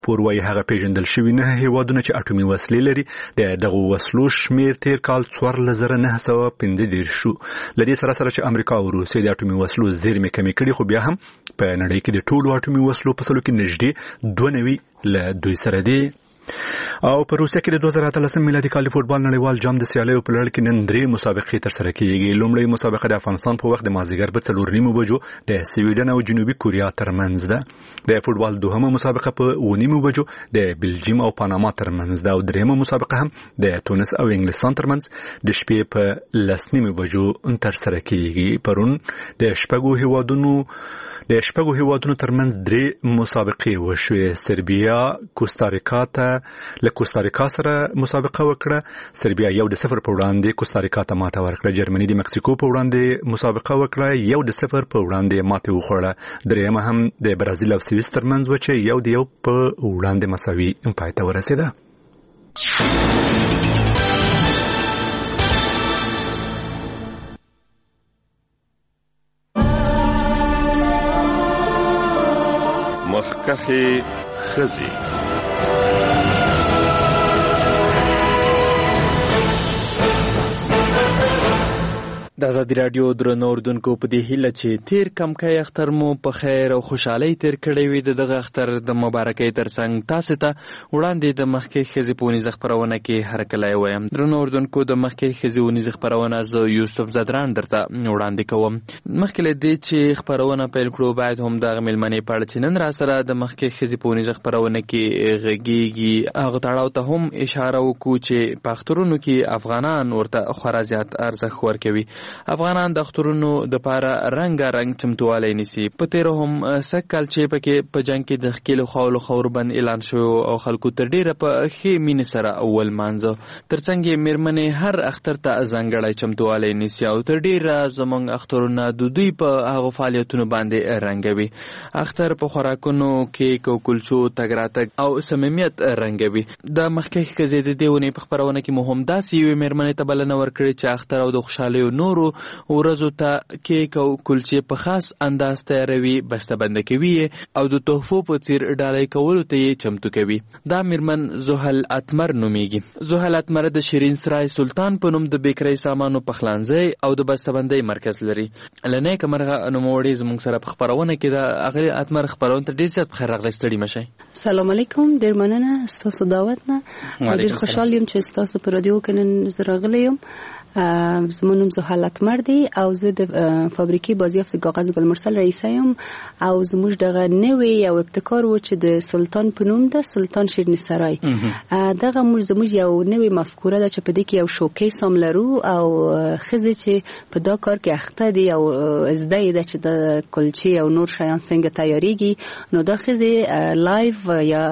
پور وايي هغه پیژندل شوی 9 هیوادونه چې اټومي وسلې لري د دغه وسلو شمیر تیر کال 4915 شو. لدې سره چې امریکا او روسیه د اټومي وسلو زیرمې کمې کړي، خو بیا هم په نړۍ کې د ټولو اټومي وسلو په سلو کې نږدې 92 له دوی سره دي. او په روسیه کې د 2013 میلادي کال فوټبال نړیوال جام د سیالیو په لړ کې نن 3 مسابقې ترسره کیږي. لومړی مسابقه د افغانستان په وخت د مازدیګر په 4:30 بجو د سویډن او جنوبي کوریا ترمنځ ده. د فوټبال دوهمه مسابقه په 9:30 بجو د بلجیم او پاناما ترمنځ ده، او دریمه مسابقه هم د تونس او انګلستان ترمنځ د شپې په 10:30 بجو ترسره کیږي. پرون د شپږو هیوادونو ترمنځ 3 مسابقې وشوې. سربیا له کوستاریکا سره مسابقه وکړه. سربیا 1-0 په وړاندې کوستاریکا ته ماته ورکړه. جرمني د مکسیکو په وړاندې مسابقه وکړه، 1-0 په وړاندې ماته وخوړه. دریمه هم د برازیل او سویس ترمنځ و چې 1-1 په وړاندې مساوي پای ته ورسېده. مخکخي خزي د ازادي رادیو درنو اوردونکو په دې هیله چې تیر کم کې اختر مو په خیر او خوشحالي تیر کړی وي. دغه اختر د مبارکۍ ترڅنګ تاسو ته وړاندې د مخکې خزي پونیز خبرونه کې هر کله وایم. درنو اوردونکو د مخکې خزي ونیز خبرونه ز یوسف زدران درته وړاندې کوم. مخکې لدی چې خبرونه پیل کړو باید هم د غملمنې پړ چې نن را سره د مخکې خزي پونیز خبرونه کې غږیږي. هغه تړاو ته هم اشاره وکړو چې په اخترونو کې افغانان ورته خورا زیات ارزښت ورکوي. افغانان د اخترونو د پاره رنگارنګ چمتوالی نیسي. په تیر هم سکل چې پکې په جنگ کې د خکیلو خاولو خوربند اعلان شو او خلکو تر ډیره په خې مين سره اول مانځه. ترڅنګ میرمنې هر اختر ته ځانګړی چمتوالی نیسي او تر ډیره زمونږ اخترونه د دوی په هغه فعالیتونو باندې رنگوي. اختر په خوراکونو کې کوکلچو تګراتګ او صمیمیت رنگوي. د مخکې کزې د دیونه په خبرونه کې مهم داسي وي میرمنې ته بلنه ورکړي چې اختر او د خوشحالي نور ورځو ته کیک او کلچې په خاص انداز تیاروي، بسته‌بندي کوي او د تحفو په څیر ډالۍ کولو ته یې چمتو کوي. دا میرمن زحل اتمر نومیږي. زحل اتمر د شیرین سرای سلطان په نوم د بیکرۍ سامانو پخلنځي او د بسته‌بندۍ مرکز لري. لنه کمرغه نوموړي زموږ سره په خبرونه کې د هغه اتمر خبرونه ته ډیر زیات بخیر راغلی. ستړي مشي. السلام علیکم، ډیر مننه ستاسو دعوت نه. ډیر خوشحال یم چې تاسو په رادیو کې نن زراغلی یم. زمونم زحل اتمر دی او زه د فابریکې بازیافت کاغذ ګلمرسل رئیسه یم او زموږ دغه نوې یو ابتکار و چې د سلطان په نوم ده، سلطان شیرین سرای. دغه زموږ یو نوې مفکوره ده چې په دې کې یو شوکیس هم لرو او خزه چې په دا کار کې اخته دي او زده ده چې د کلچې او نور شیان څنګه تیاریږي. نو دا خزه لایو یا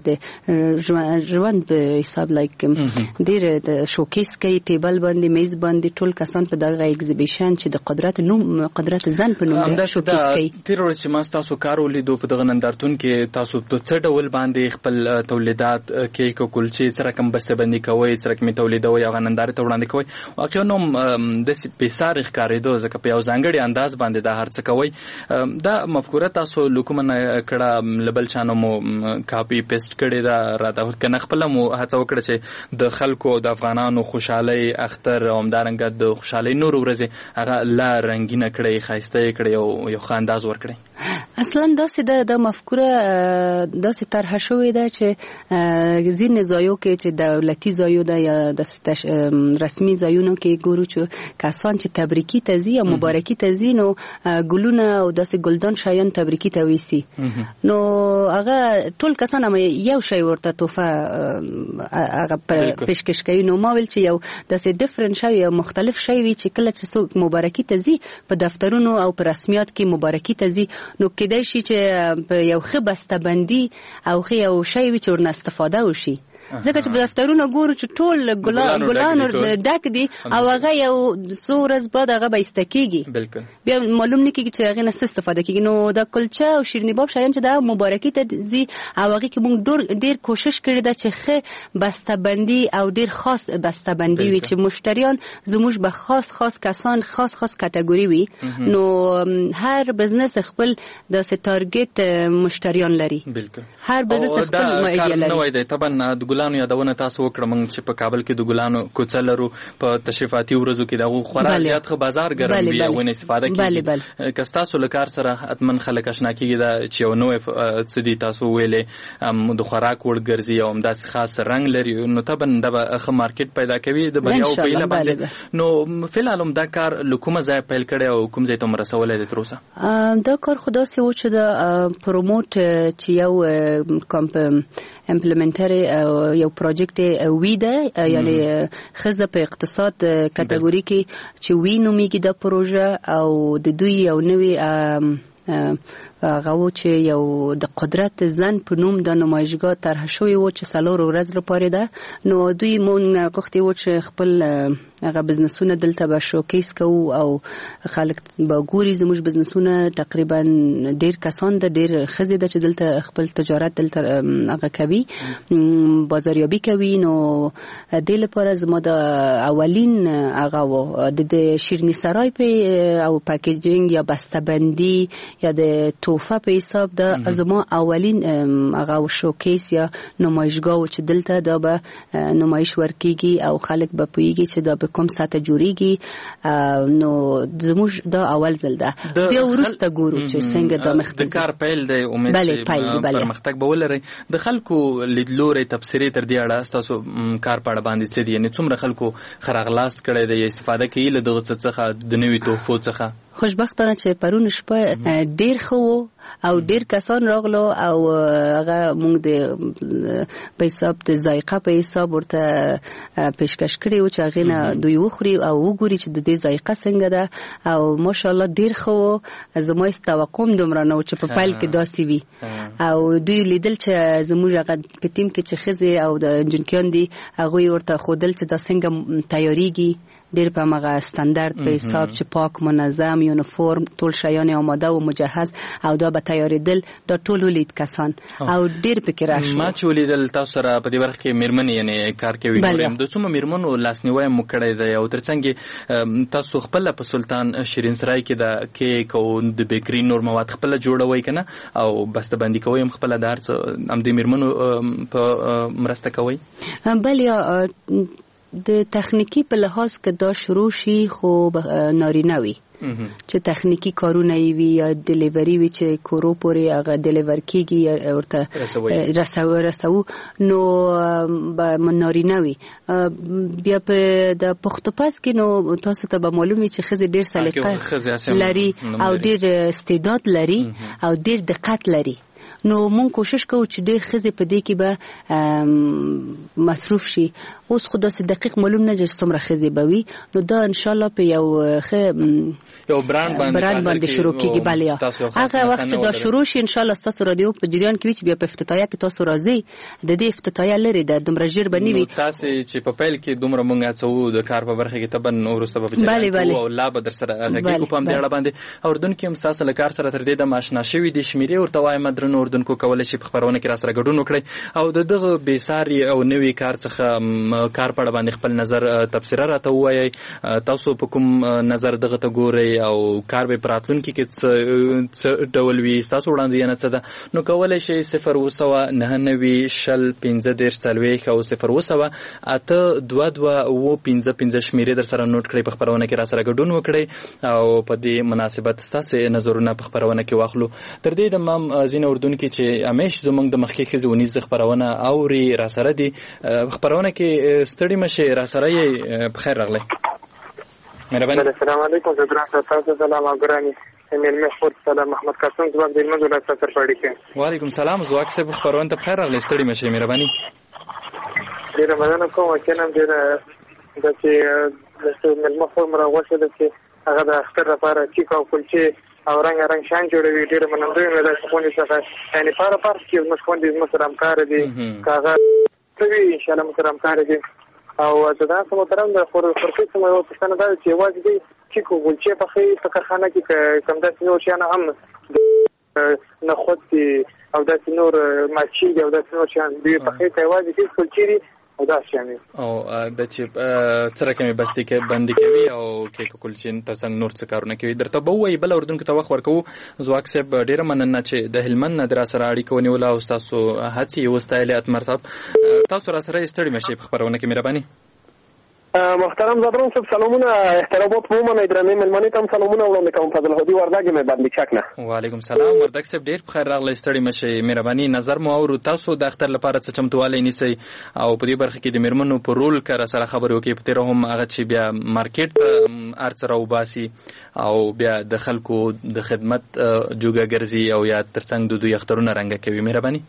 د ژوند په حساب لایک ډیر د شوکیس کې ټیبل باندې میز باندې ټول کسان په دغه ایگزیبیشن چې د قدرت زن په نوم ده شوکیس کوي. تیر ورځ چې ما تاسو کار ولیدو په دغه نندارتون کې تاسو په څه ډول باندې خپل تولیدات کیک او کلچې سره کوم بسته‌بندي کوي، سره کوم تولیدوي او نندارې ته وړاندې کوي. واقعا نو د سپیسار ښکارېدو ځکه په یو ځانګړي انداز باندې دا هر څه کوي. دا مفکوره تاسو لکومنه کړه لبل چانو مو کاپی پیسټ کړي دا راته کنه خپل مو هڅه وکړه چې د خلکو د افغانانو خوشحالي اختر او همدارنګه د خوشحالي نور ورځې هغه لا رنگینه کړي، خاصته کړي او یو خانداز ور کړي. اصلا داسې د مفکوره داسې طرح شوې ده چې ځینې ځایو کې چې دولتي ځایو ده یا د رسمي ځایونو کې ګورو چې کسان چې تبریکي ته ځي یا مبارکي ته ځي نو ګلونه او داسې ګلدان شیان تبریکي ته ویسي. نو هغه ټول کسان هم یو شی ورته تحفه هغه پیشکش کوي. نو ما ویل چې یو داسې ډیفرنٹ شی یا مختلف شی وي چې کله چې څوک مبارکي ته ځي په دفترونو او په رسمیات کې مبارکي ته ځي نو کېدای شي چې په یو ښه بسته‌بندي او ښه یو شی وي چې ورنه استفاده وشي ځکه چې په دفترونو ګورو چې ټول ګلانو ډک دي او هغه یو څو ورځې بعد هغه به ایسته کېږي. بالکل. بیا معلوم نه کېږي چې هغې نه څه استفاده کېږي. نو دا کلچه او شیریني باب شیان چې دا مبارکي ته ځي او هغې کې موږ ډېر کوشش کړې ده چې ښه بسته‌بندي او ډېر خاص بسته‌بندي وي چې مشتریان زموږ به خاص کسان خاص کټګوري وي. نو هر بزنس خپل داسې تارګت مشتریان لري. بالکل. هر بزنس خپل ایډیا لري. نو دی طبعا د ګلانو یادونه تاسو وکړه موږ چې په کابل کې د ګلانو کوڅه لرو په تشریفاتي ورځو کې دغه خورا زیات ښه بازار ګرم وي او نه استفاده کیږي. که تاسو له کار سره اتمن خلک آشنا کیږي دا چې یو نوې څه دي تاسو ویلې د خوراک وړ ګرځي او همداسې خاص رنګ لري نو طبعا د ښه مارکیټ پیدا کوي د بریاو په هیله باندې. نو فلحال هم دا کار له کومه ځایه پیل کړی او کوم ځای ته هم رسولی دی تر اوسه؟ دا کار خو داسې و چې د پروموټ چې یو امپلیمنټر یو پروژیکټ وی ده یعنی ښځه په اقتصاد کټګوري کې چې وی نومیږي د پروژه او د دوی یو نوی هغه چې یو د قدرت زن په نوم د نمایشګاه طرح شوی و چې 4 ورځې لپاره ده. نو دوی مونږ غوښتي و چې خپل هغه بزنسونه دلته به شوکیس کوو او خلک به ګوري زموږ بزنسونه. تقریبا ډېر کسان ده ډېر ښځې ده چې دلته خپل تجارت دلته هغه کوي بازاریابي کوي. نو دې لپاره زما د اولین هغه و د شیریني سرای په او پاکیجینګ یا بسته‌بندي یا د توفه په حساب د زما اولین هغه شوکیس یا نمایشګاه چې دلته دا به نمایش ورکیږي او خلک به پوهیږي چې دا کوم ساته جوړیږي. نو زموږ دا اول ځل ده. بیا وروسته ګورو چې څنګه دا مخ د کار پیل دی. امید چې پرمختګ به ولري. د خلکو لیدلوري تبصرې تر دې اړه تاسو کار په اړه باندې څه دي یعنی څومره خلکو خراغلاس کړی دی استفاده کوي له دغه څخه د نوې تحفو څخه؟ خوشبختانه چې پرون شپه ډیر خو او ډیر کسان راغلو او هغه موږ د په حساب د ذایقه په حساب ورته پیشکش کړی و چې هغه نه دوی وخوري او وګوري چې د دې ذایقه څنګه ده او ماشاءالله ډیر خو زما توقع دومره نه و چې په پیل کې داسې وي. او دوی لیدل چې زموږ هغه په ټیم کې چې ښځې او د انجنکیان دي هغوی ورته ښودل چې دا څنګه تیاریږي ډېر په هغه ستاندرد په حساب چې پاک منظم یونیفورم ټول شیان آماده و مجهز او دا به تیارېدل دا ټول ولید کسان او ډېر پکې راشي. ما چې ولیدل تاسو سره په دې برخه کې میرمنې یعنی کار کوي ګورم د څومره میرمنو لاسنیوی مو کړی دی او ترڅنګ تاسو خپل په سلطان شیرین سرای کې د کیک او د بیکری نور مواد خپل جوړوي کنه او بسته‌بندي کوي هم خپل دارس هم د میرمنو په مرسته کوي؟ بله د تخنیکی په لحاظ که دا شروع شي خو نارینه وي چې تخنیکی کارونه وي یا ډیلیوری وي چې کورو پورې هغه ډیلیور کیږي یا ورته رسو نو به نارینه وي. بیا په د پختوپاس کې نو تاسو ته به معلومي چې ښځې ډېر سلیقه لري او ډېر استعداد لري او ډېر دقت لري. نو مونږ کوشش کوو چې ډېر ښځې په دې کې به مصروف شي. اوس خو داسې دقیق معلوم نه چې څومره ښځې به وي. نو دا انشاءالله په یو ښه یو برانډ باندې شروع کېږي. بله هغه وخت چې دا شروع شي انشاءالله ستاسو رادیو په جریان کې وي چې بیا په افتتاحیه کې تاسو راځئ. د دې افتتاحیه لرې ده دومره ژر به نه وي. تاسې چې په پیل کې دومره مونږ هڅوو د کار په برخه کې طبعا وروسته به په جریان او لا به در سره غږیږو په همدې اړه باندې. اردن کې هم ستاسو له کار سره تر دې دمه اشنا شوي دي شمیرې ورته وایم درنو اردنکو کولی شي په خپرونه کې را سره ګډون وکړي او د دغه بېساري او نوي کار څخه کار په اړه باندې خپل نظر تبصره راته ووایئ. تاسو په کوم نظر دغه ته ګورئ او کار به په راتلونکي کې څه ډول وي ستاسو وړاندوینه څه ده؟ نو کولی شئ 090 شل 15 40 او 090 8 22 15 شمیرې در سره نوٹ کړئ په خپرونه کې را سره ګډون وکړئ او په دې مناسبت ستاسو نظرونه په خپرونه کې واخلو. تر دې د مام ځینې اردن کې چې همیش زمونږ د مخکې ښځې ونیز خپرونه اوري را سره دي خپرونه کې ستړي مشئ را سره یې په خیر راغلی. مهرباني. السلام علیکم زدران تاسو سلام ګرانی مېلمه خود سلام محمد قاسم زواک د منځ له سفر پړی کې. وعلیکم السلام زواک صاحب خپرونه ته په خیر راغلی ستړي مشئ مهرباني. ډیره مننه کوم چې نن ډیره د چې مېلمه خو مراغوشه د چې هغه د اختر لپاره چې او کلچې او رنگ شان جوړوي. ډیره مننه مې ده چې خو نه څه یعنی پاره کې موږ خو دې موږ سره همکار دي کاغه کوي ان شاء الله محترم کار دي او دا محترم د خورکې سم یو پښتنه دا چې واجب دي چې کومچې په خې په کارخانه کې کوم د نور شي نه هم نه خود او د نور ماچي او د نور شي دی په خې ته واجب دي کولچيري او دا شامل او د چې سره کومه بستی کې باندې کوي او کې کولچین تاسو نور څه کارونه کوي درته به وای بل اردن کې توخ ورکو زواک صاحب ډیره مننه چې د هلمند نه در سره اړیکه ونیول او تاسو هڅې وستایلات مرتب تاسو را سره استړي مشي په خبرونه کې مهرباني محترم زبرون صاحب سلامونه احترامات مومن درنې ملمنې تم سلامونه وړاندې کوم فضل هدي وردګ مې باندې چکنه وعلیکم سلام وردګ صاحب ډیر بخیر راغلی ستړي مشي مهرباني نظر مو او تاسو د اختر لپاره څه چمتوالی نیسي او په دې برخه کې د میرمنو په رول کار سره خبرو کې په تیر هم هغه چې بیا مارکیټ ارڅ راو باسي او بیا د خلکو د خدمت جوګه ګرځي او یا ترڅنګ د دوی اخترونه رنګ کوي مهرباني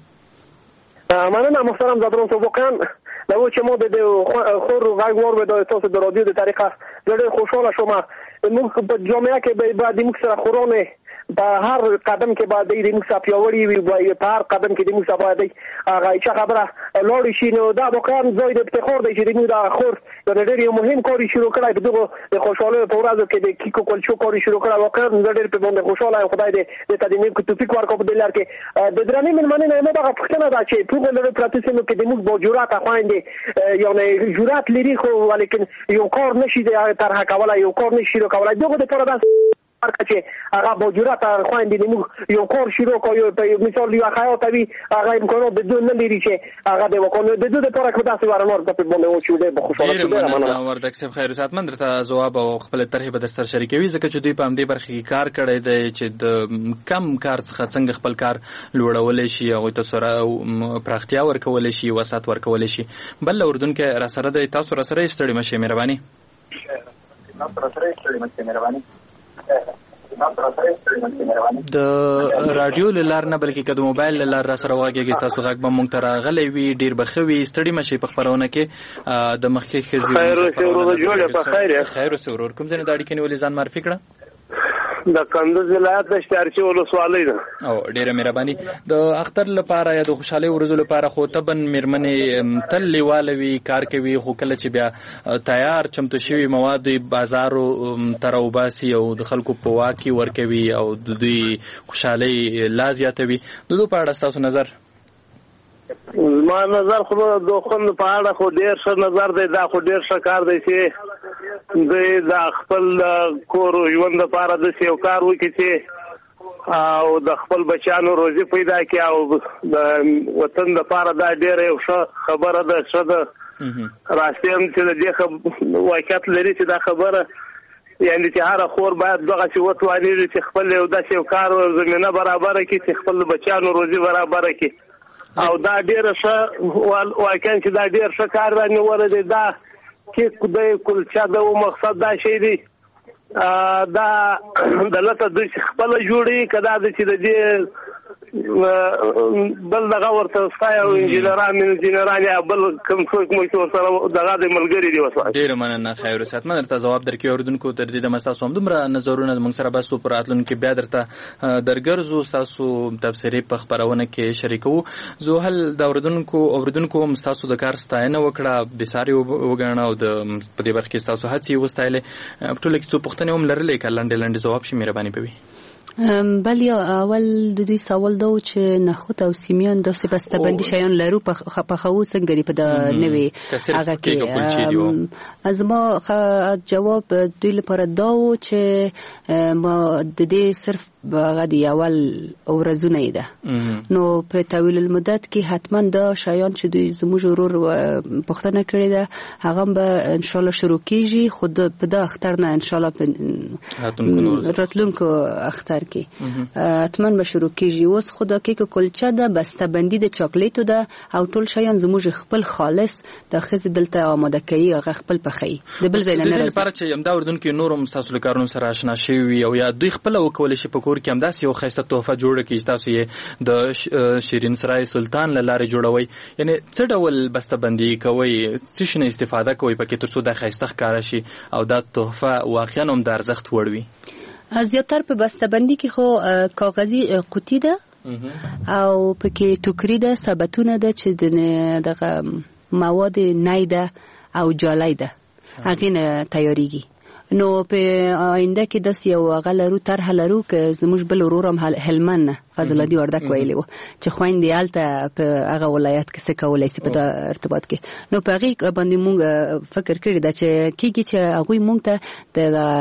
مننه محترم زبرون صاحب واقعا لو چې مو د خور غوړ به د تاسو د رادیو د طریقه ډېر خوشاله شوم موږ په جامعه کې به د موږ سره خورونه په هر قدم کې باید د موږ سره پیاوړي وي په هر قدم کې د موږ سره باید هغه چې خبره لوړ شي نو دا واقعا زوی د افتخار دی چې موږ د خور د ډېر مهم کار شروع کړای په دغه د خوشاله په ورځو کې د کیکو کولچو کار شروع کړای واقعا ډېر په باندې خوشاله یم خدای دې د تدینې کو توفیق ورکړي په دلار کې د درنې ملمنې نه مو دغه پښتنه دا چې په لږ پراتیسونو کې د موږ با جرأت خواندې یو نه جرأت لري خو ولیکن یو کار نشي د طرح کولای یو کار نشي کولای دغه د پر داس ارکه چې هغه با جرأت خواندې موږ یو کار شروع کوو په مثال یو خیاطوي هغه امکانات د دوه نه لري چې هغه د وکړو د دوه لپاره کې تاسو ورنور په باندې او چې د خوشاله شه وردګ صاحب خیر ساتمن درته جواب او خپل طرح به در سره شریکوي ځکه چې دوی په همدې برخه کې کار کړی دی چې د کم کار څخه څنګه خپل کار لوړول شي او تاسو را پراختیا ورکول شي وسات ورکول شي بل اردن کې را سره د تاسو را سره استړي مشه مهرباني د رادیو لار نه بلکې کده موبایل لار را سره واګي تاسو غږ به مونږ ته راغلی وي ډیر بخوي ستړي مشي په خبرونه کې د مخکې خزي خیر او سرور کوم ځنه د اړیکې نیولې ځان معرفي کړه د کندوز ولایت د شتارچی ولسوالۍ ده او ډیره مهرباني د اختر لپاره یا د خوشحالي ورځو لپاره خو تبن میرمنې تل لیوالوي کار کوي خو کله چې بیا تیار چمتو شوی مواد بازارو تروباسي او د خلکو په واکي ورکوي او د دوی خوشحالي لا زیاتوي د دوی په اړه تاسو نظر ما نظر خو د خوند په اړه خو ډیر ښه نظر دی دا خو ډیر ښه کار دی چې د خپل کور ژوند لپاره د یو کار وکړي چې او د خپل بچانو روزي پیدا کړي او د وطن لپاره دا ډیر یو ښه خبره ده ښه ده راستي هم چې د دې واقعیت لري چې دا خبره یعنی چې هر خور باید دغه چې وتواني چې خپل یو داسې یو کار زمينه برابر کړي چې خپل بچانو روزي برابر کړي او دا ډیر ښه واقعا چې دا ډیر ښه کار رانیول دی دا کې د کلچا د مقصد دا شی دی دا دلته د خپل جوړي کدا د چې د دې بل دغه ورته ستای او انجینران یا بل کوم څوک مو چې سره دغه د ملګری دی وسه ډیر مننه خیر ساتمن درته جواب درکې اوردونکو تر دې د مستاسو هم دومره نظرونه موږ سره بس پر اتلون کې بیا درته درګرزو تاسو تفسیری په خبرونه کې شریکو زه هل د اوردونکو هم تاسو د کار ستاینه وکړه د ساري وګڼه او د په دې برخه کې تاسو هڅې وستایلې ټول کې څه پوښتنه هم لرلې کلاندې جواب شي مهرباني کوي بل یا اول د دوی سوال دا چې نخود او سیمیان داسې بسته‌بندي شیان لرو په خو څنګه دی په د نوې هغه کې از ما جواب دوی لپاره دا و چې ما د دې صرف هغه دی اول ورځونه ده نو په طویل المدت کې حتما دا شیان چې دوی زموږ ورور پښتنه کړی ده هغه به ان شاء الله شروع کیږي خود په دا اختر نه ان شاء الله راتلونکو اختر کې اتمن به شروع کیږي اوس خدا کې کلچه ده بسته‌بندي د چاکلیټو ده او ټول شیان زموږ خپل خالص د خزې دلته آماده کوي هغه خپل پخې د بل ځای نه راځي لپاره چې همدا اردن کې نورم تاسو له کارونو سره آشنا شوي او یا دوی خپل وکول شي په کور کې همداسې یو خسته تحفه جوړه کړي تاسو یې د شیرین سرای سلطان لاره جوړوي یعنی څه ډول بسته‌بندي کوي څه شنه استفاده کوي پکې ترڅو د خسته ښکار شي او دا تحفه واقعا هم د ارزښت وړ وي زیاتر په بسته‌بندي کې خو کاغذي قوطی ده او پکې ټوکري ده ثبتونه ده چې دغه مواد نیده او جالای ده هغه نه تیاریږي. نو په آینده کې د یو غلرو طرح لرو که زموږ بل ورورم هلمند فضل الله وردک ویلی و چې خويندې الته په هغه ولایت کې څه کولای شي په ارتباط کې. نو په هغه باندې مونږ فکر کړی دا چې کیږي چې هغه مونږ ته د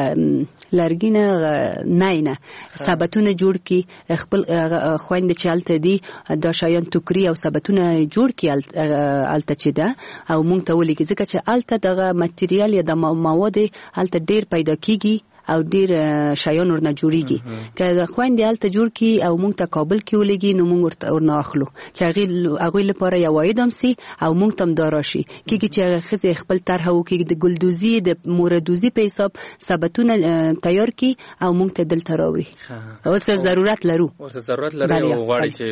لرګینه نه ثبتونه جوړ کی خپل خويندې چې الته دي دا شایان ټوکري او ثبتونه جوړ کی الته چې ده او مونږ ته ولې ځکه چې الته دغه ماتریال یا د مواد الته ډیر پیدا کیږي او ډیر شایان ورنه جوړیږي. که خويندې الته جوړ کی او مونږ ته کابل کې ولګي نو مونږ ورنه اخلو چې هغه لپاره یو وایدم سي او مونږ تم داراشي کیږي چې خزه خپل طرح وکړي د ګلدوزي د موردوزي په حساب ثبتونه تیار کی او مونږ ته دلته راوړي. او څه ضرورت لرو او غواړي چې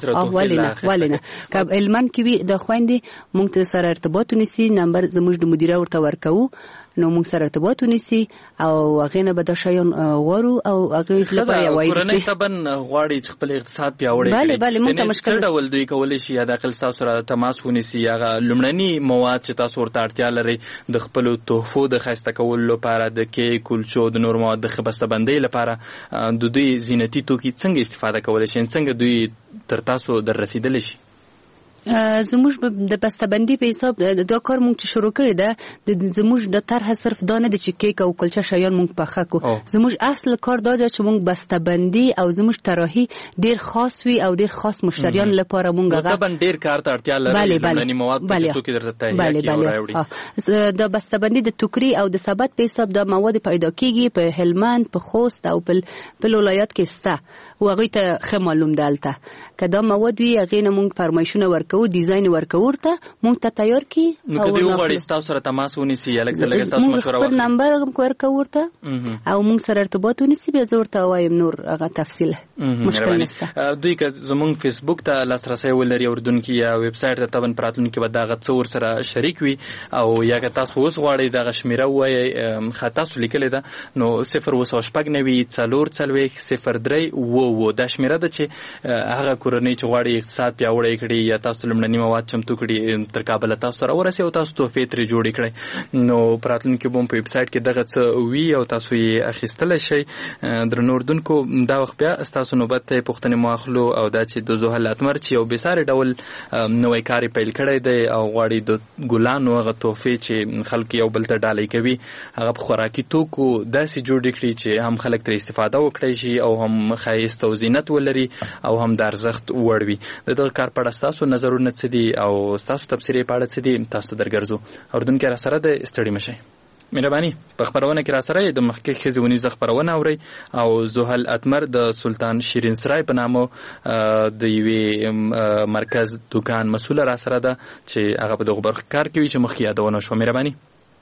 ولنه کله علمن کې وي د خويندې مونږ ته سره ارتباط ونیسي نمبر زموږ د مدیره ورته ورکو نو موږ سره ارتباط ونیسي او هغه نه به د شایان غواړو او هغه لپاره یو وایي کورنۍ تبن غواړي چې خپل اقتصاد پیاوړی کړي. بله موږ ته مشکل ډول دوی کولای شي یا د خپل تاسو سره تماس ونیسي هغه لمړني مواد چې تاسو ورته اړتیا لري د خپل تحفو د خسته کولو لپاره د کې کلچو د نور مواد د خبسته‌بندۍ لپاره د دوی زینتي توکي څنګه استفاده کولای شي څنګه دوی تر تاسو در رسیدل شي. زموږ د بسته‌بندي په حساب دا کار مونږ چې شروع کړی ده زموږ د طرح صرف دانه د چکیک او کلچه شایان مونږ پخه کو. زموږ اصل کار دا دی چې مونږ بسته‌بندي او زموږ طراحي ډیر خاص وي او ډیر خاص مشتریان لپاره مونږ غواړو. دا ډیر کار ته اړتیا لري لمنی مواد چې څوک درته تایید کوي. د بسته‌بندي د ټوکري او د ثبت په حساب د مواد پیدا کیږي په هلمند په خوست او په ولایت کې سته او هغه ته خه معلوم دالته کدا مواد وی هغه نه مونږ فرمایشونه ورکو ډیزاین ورکو ورته مونږ ته تیار کی نو کدی وغواړي تاسو سره تماس ونیسي یا لکه تاسو مشوره ورکړئ نمبر ورکو ورته او مونږ سره ارتباط ونیسي به زه ورته وایم نور هغه تفصیل مشکل نشته. دوی که زمونږ فیسبوک ته لاسرسي ولري اردن کې یا ویب سټ ته تبن پراتون کې به دا غت څور سره شریک وي او یا که تاسو اوس غواړئ دا غشمیره وای خطا سو لیکل ده نو 0 و دا شمیره ده چې هغه کورنۍ چې غواړي اقتصاد پیاوړی کړي یا تاسو لمړنی مواد چمتو کړي تر کابل تاسو سره ورسي او تاسو تحفې ترې جوړې کړئ نو پراتون کې بوم په ویب سټ کې دغه څه وی او تاسو یې اخیستل شي. درنو اردوونکو دا وخت بیا تاسو نوبت ته پوښتنه مواخلو او دا چې د زوهل اتمر چې یو بساره ډول نوې کاری پیل کړی دی او غواړي د ګلانو هغه تحفې چې خلک یو بل ته ډالۍ کوي هغه خوراکي توکو داسې جوړ کړي چې هم خلک تر استفاده وکړي شي او هم خایست او زینت ولري او هم د ارزښت وړ وي. دغه کار په اړه تاسو نظرونه څه دي او تاسو تفسیر په اړه څه دي تاسو درګرځو اردن کې را سره د استړی مشه مهرباني په خبرونه کې را سره د مخکې خزونی ز خبرونه اوري او زوهل اتمر د سلطان شیرین سرای په نامو د یوې مرکز دکان مسول را سره ده چې هغه په دغه برخه کار کوي چې مخکې یادونه شو. مهرباني.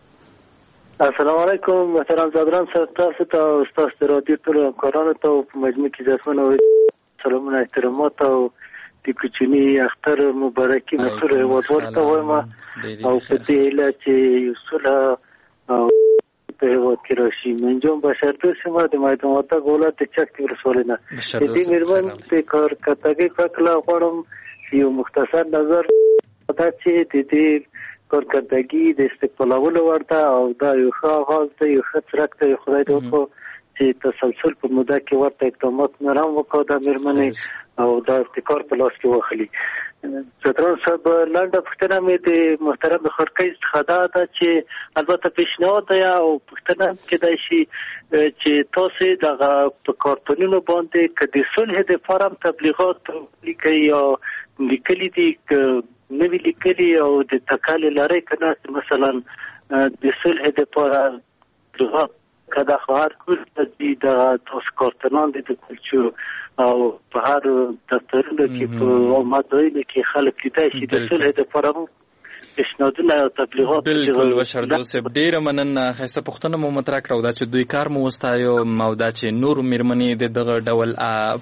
السلام علیکم محترم زادران تاسو ته او تاسو د رادیو ټول همکارانو ته په مجموع کې ځاسونه سلامونه احترامات او د کوچنی اختر مبارکي مسور هیوادوال ته وایم او په دې هیله چې یوسله او په هیواد کې راشي منجوم بشردو سیمه د مایدانوته ګولات د چک ورسولنه دې مېرمن په کار کتاګي کله غواړم یو مختصر نظر دا چې د دې کارکردگی د استقبالولو ورته او دا یو ښه آغاز دی یو ښه څرک دی خدای دې وکړو چې تسلسل په موده کې ورته اقدامات نرم وکړو د مېرمنې او دا ابتکار په لاس کې واخلي. زدران صاحب لنډه پوښتنه مې د محترم خړکۍ څخه ده چې البته پیشنهاد دی او پوښتنه کېدای شي چې تاسو دغه په کارتونونو باندې که د صلح دپاره هم تبلیغات لیکئ یا لیکلي دي نوی لیکلی او د تکالی لري کنه مثلا د صلح دپاره تبلیغات کدا خواهر کول د تاسو کارتونان د کلچو او په هر دفترونو کې په مدرسو کې خلک لیدای شي د صلح دپاره پیشنهادونه او تبلیغات بالکل وشردو سب ډیره مننه. خسته پښتنه مو مطرح کړو دا چې دوی کار مو واستایو مو دا چې نور مېرمنې د دغه ډول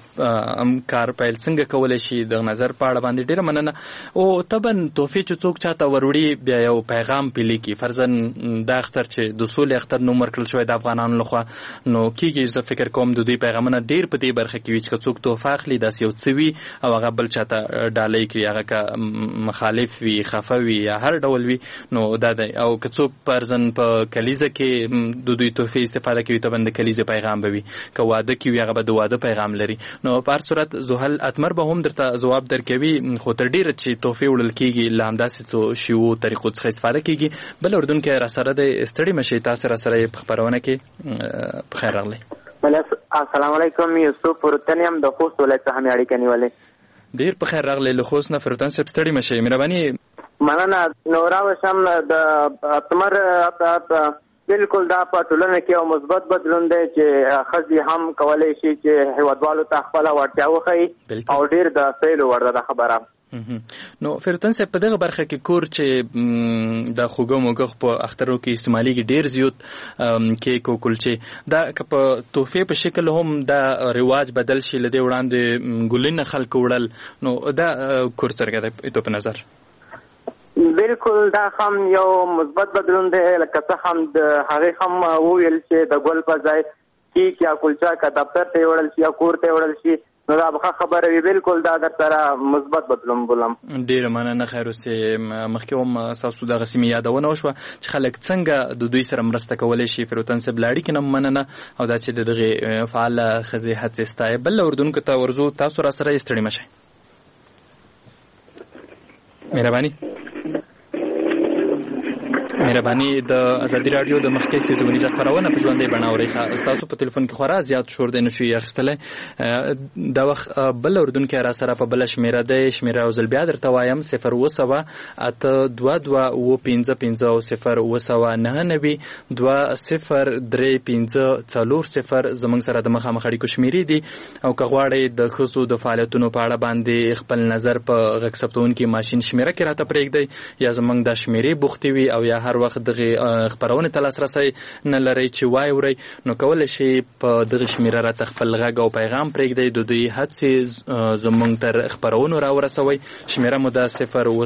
کار پیل څنګه کولای شي د نظر پاړه باندې ډیره مننه او تبن توفیق چې څوک چاته وروړي بیا یو پیغام پیلي کی فرضاً د اختر چې د اصول اختر نو مرکل شوی د افغانانو لخوا نو کیږي زه فکر کوم د دوی پیغامونه ډیر په دې برخه کې چې څوک توفیق اخلي داس یو څوي او هغه بل چاته ډالۍ کوي هغه کا مخالف وي خفوي یا هر ډول وي نو دا دی او که څوک پرځن په کلیزه کې د دوی تحفې استفاده کوي ته بند کلیزه پیغام به وي که واده کې وي هغه به د واده پیغام لري نو په هر صورت زحل اتمر به هم درته جواب درکوي خو تر ډیره چې تحفې وړل کیږي له همداسې څو شیوو طریقو څخه استفاده کیږي بل اردن کې را سره د ستړي مشي تاسو را سره په خبرونه کې بخیر راغلی. السلام علیکم یوسف پروتنیم د خوست ولایت څخه مې اړیکه نیولې. ډیر په خیر راغلی له خوست نه فروتن صاحب ستړي مشي مهرباني. مننه نورا وشم د اتمر بالکل دا په ټولنه کې یو مثبت بدلون دی چې ښځې هم کولی شي چې هیوادوالو ته خپله وړتیا وښیي او ډیر د ستایلو وړ ده خبره. نو فروتن صاحب په دغه برخه کې کور چې د خوږو موږ په اخترو کې استعماليږي ډیر زیات کیک او کلچې دا که په تحفې په شکل هم دا رواج بدل شي لدی وړاندې ګلونه خلک وړل نو دا کور څرګه دی ته په نظر؟ بالکل دا هم یو مثبت بدلون دی لکه څه هم د هغې هم وویل چې د ګل په ځای کیک یا کلچه که دفتر ته وړل شي یا کور ته وړل شي نو دا به خبره وي. بالکل دا در سره مثبت بدلون بولم. ډیره مننه خیر اوسې مخکې هم ستاسو دغه سیمې یادونه وشوه چې خلک څنګه د دوی سره مرسته کولی شي. فروتن صاحب له اړیکې نه مننه او دا چې د دغې فعاله ښځې هڅې ستایي. بل اردن ته ورځو تاسو را سره ستړي مه شئ مهرباني. د ازادي رادیو د مخکې ځوانیزه خبرونه په ژوندۍ بڼه اورئ. تاسو په ټلیفون کې خورا زیات شور دی نشو یې اخیستلی. دا وخت بل اردن کې را سره په بل شمیره دی شمیره او ځل بیا درته وایم 0 اته 22 و 55 او 0 99 20 3 5 40 زمونږ سره د مخامخ اړیکو شمیرې دي او که غواړئ د ښځو د فعالیتونو په اړه باندې خپل نظر په غږ ثبتونکي ماشین شمیره کې راته پرېږدئ یا زمونږ د شمیرې بوختې وي او یا هر وخت دغه خبرونه ته لاسرسی نه لرئ چې واورئ نو کولی شئ په دغه شمیره راته خپل غږ او پیغام پرېږدئ د دوی هڅې زموږ تر خبرونو راورسوئ. شمیره مو د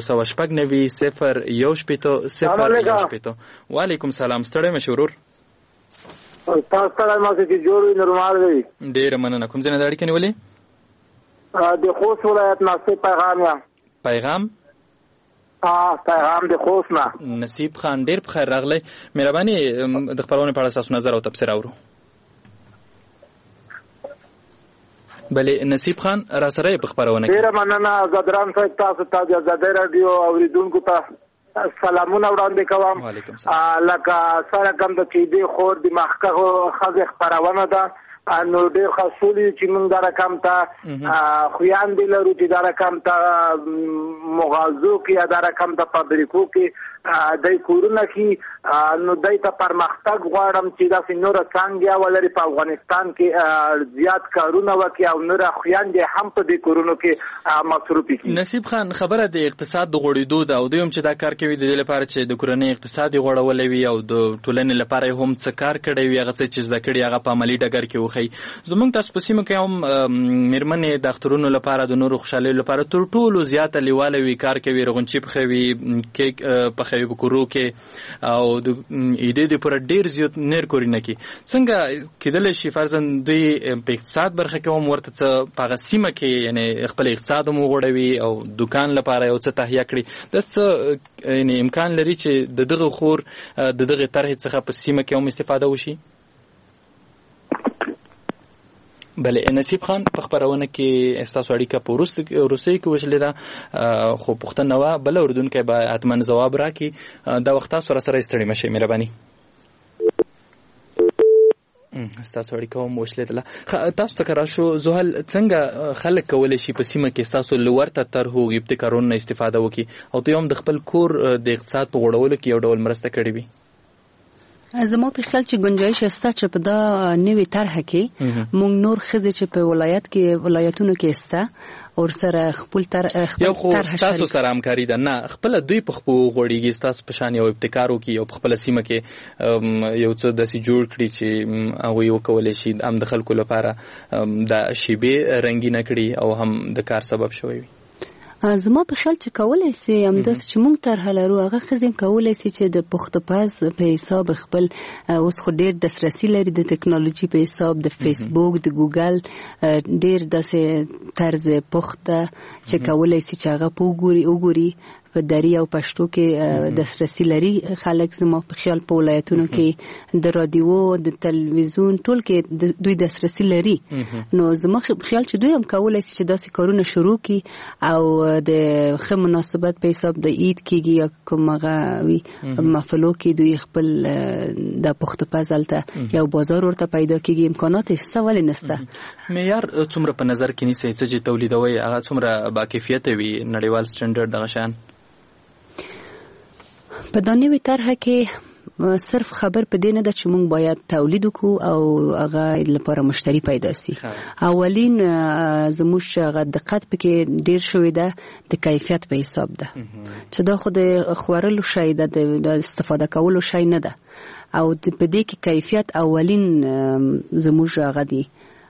0 وعلیکم سلام ستړی مه شئ ورور. تاسو سره ما کې جوړ وي نورمال دی. ډېره مننه. کوم ځای نه د اړیکې نیولې؟ د خوست ولایت ناصر پیغام یم. پیغام پیغام د خوست نه. نصیب خان ډېر په خیر راغلی. مهرباني د خپرونې په اړه ستاسو نظر او تبصره اورو. بلې نصیب خان را سره یې په خپرونه کې. ډېره مننه زدران صاحب تاسو ته د ازادۍ راډیو اوریدونکو ته سلامونه وړاندې کوم. لکه سره کوم د کیدې خور د مخکښو ښځې خپرونه ده نو ډېر خاصولي چې موږ دا رقم ته خویاندې لرو چې دا رقم ته مغازو کې یا دا رقم ته فابریکو کې دای کورونه کې نو دای ته پرمختګ غواړم چې داسې نوره څانګه ولري په افغانستان کې زیات کارونه وکړي او نوره خویاندې هم په دې کورونو کې مصروفې کړي. نصیب خان خبره د اقتصاد د غوړېدو ده او دوی هم چې دا کار کوي د دې لپاره چې د کورنۍ اقتصاد یې غوړولی وي او د ټولنې لپاره یې هم څه کار کړی وي هغه څه چې زده کړي هغه په عملي ډګر کې وښیي. زموږ تاسو په سیمه کې هم مېرمنې د اخترونو لپاره د نورو خوشحالیو لپاره تر ټولو زیاته لیواله وي کار کوي رغونچي پخوي کیک پخوي په کورو کې او د ایدې د پوره ډېر زیات نیر کورونه کې څنګه کېدلی شي فرضاً دوی په اقتصاد برخه کې هم ورته څه په هغه سیمه کې یعنې خپل اقتصاد هم وغوړوي او دوکان لپاره یو څه تهیه کړي دا څه یعنې امکان لري چې د دغه خور د دغې طرحې څخه په سیمه کې هم استفاده وشي؟ بلې نصیب خان په خبرونه کې ستاسو اړیکه په روسیې کې وشلې ده خو پوښتنه وه بل اردونکی به حتما ځواب راکړي. دا وخت تاسو را سره ستړي مه شئ مهرباني. ستاسو اړیکه هم وشلېدله. تاسو ته که راشو زحل څنګه خلک کولی شي په سیمه کې ستاسو له ورته طرحو ابتکارونو نه استفاده وکړي او دوی هم د خپل کور د اقتصاد په غوړولو کې یو ډول مرسته کړې وي؟ زما په خیال چې گنجایش شته چې په دا نوې طرح کې مونږ نور ښځې چې په ولایتونو کې سته او سره خپل یو خو تاسو سره همکاري ده نه خپل دوی په خپل غوړیږي تاسو په شان یو ابتکار وکړي او په خپل سیمه کې یو څه داسې جوړ کړي چې هغه یو کولای شي هم د خلکو لپاره د شیبې رنګینه کړي او هم د کار سبب شوی وي. زما په خیال چې کولای سي همداسې چې موږ طرحه لرو هغه ښځې کولای سي چې د پختپاز په حساب خپل اوس خو ډېر دسترسي لري د ټکنالوژي په حساب د فیسبوک د ګوګل ډېر داسې طرز پخته چې کولای سي چې هغه په وګوري په دری او پښتو کې دسترسي لري خلک زما په خیال په ولایتونو کې د رادیو د تلویزیون ټول کې دوی دسترسي لري نو زما خیال چې دوی هم کولای شي چې داسې کارونه شروع کړي او د خه مناسبت په حساب د عید کېږي یا کومه وي محفلو کې دوی خپل د پخته پزلته یو بازار ورته پیدا کېږي امکانات یې سوال نشته معیار څومره په نظر کې نیسي چې تولیدوي هغه څومره با کیفیت وي نړیوال سټانډرډ دغه شان په دانه وی طرحه کې صرف خبر په دې نه ده چې موږ باید تولید وکړو او هغه لپاره مشتری پیدا شي اولین زموږ هغه دقت پکې ډیر شوې ده د کیفیت په حساب ده چې دا خو د خورلو شی ده د استفاده کولو شی نه ده او په دې کې کیفیت اولین زموږ هغه دی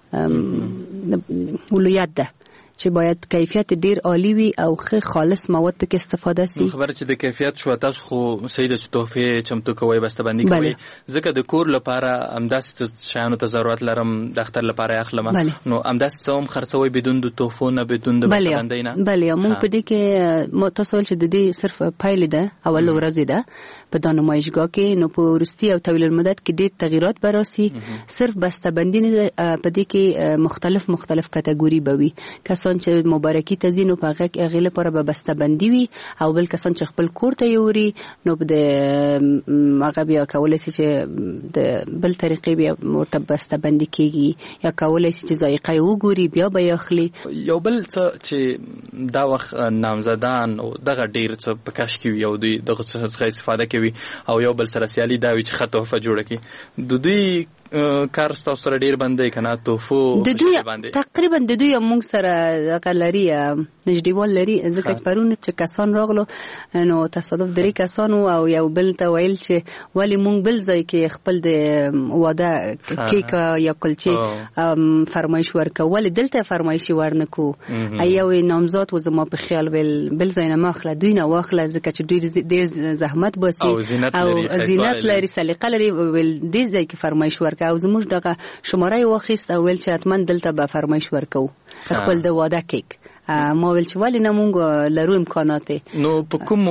اولویت ده چې باید کیفیت ډیر عالی وي او ښه خالص مواد پکې استفاده شي خبر چې د کیفیت شو تاسو خو سید چې تحفه چمتو کوي بسته‌بندي کوي ځکه د کور لپاره امداسې شیانو ته ضرورت لرم د اختر لپاره اخلم نو امداسې څوم خرڅوي بدون د تحفو نه بدون د بسته‌بندي نه بله موږ په دې کې تاسو چې د دې صرف پایل ده اول ورځ ده په دا نمایشګاه کې نو په ورستي او طویل المدت کې ډېر تغیرات براسي صرف بسته‌بندي نه په دې کې مختلف کټګوري بوي کسان چې مبارکي تزینو په هغه لپاره به بسته‌بندي وي او بل کسان چې خپل کور ته یوري نو د هغه بیا کولای شي چې د بل طریقې بیا مرتب بسته‌بندي کیږي یا کولای شي چې ذایقه وګوري بیا به اخلي یو بل چې دا وخت نامزدان او دغه ډیر څه په کاش کې یو دوی دغه څه استفاده کوي او یو بل سره سیالي دا وي چې تحفه جوړه کړي د دوی کار تاسو سره ډیر باندې کنه توفو د دوی تقریبا د دوی موږ سره غلري نږدېوال لري ځکه چې پرون چې کسان راغلو نو تصادف درې کسانو او یو بل ته ویل چې ولی موږ بل ځای کې خپل د واده کیک یا کلچې فرمایش ورکو ولی دلته فرمایش ورنکو ایو نامزاد و زما په خیال بل ځای نه مخله دوی نه واخله ځکه چې دوی ډیر زحمت باسي او زینت لري سلیقه لري ول دې ځای کې فرمایش ورکو او زموږ دغه شماره واخیست او ویل چې حتمن دلته به فرمایش ورکو خپل د واده کیک ما ویل چې ولی نه مونږ لرو امکانات نو په کوم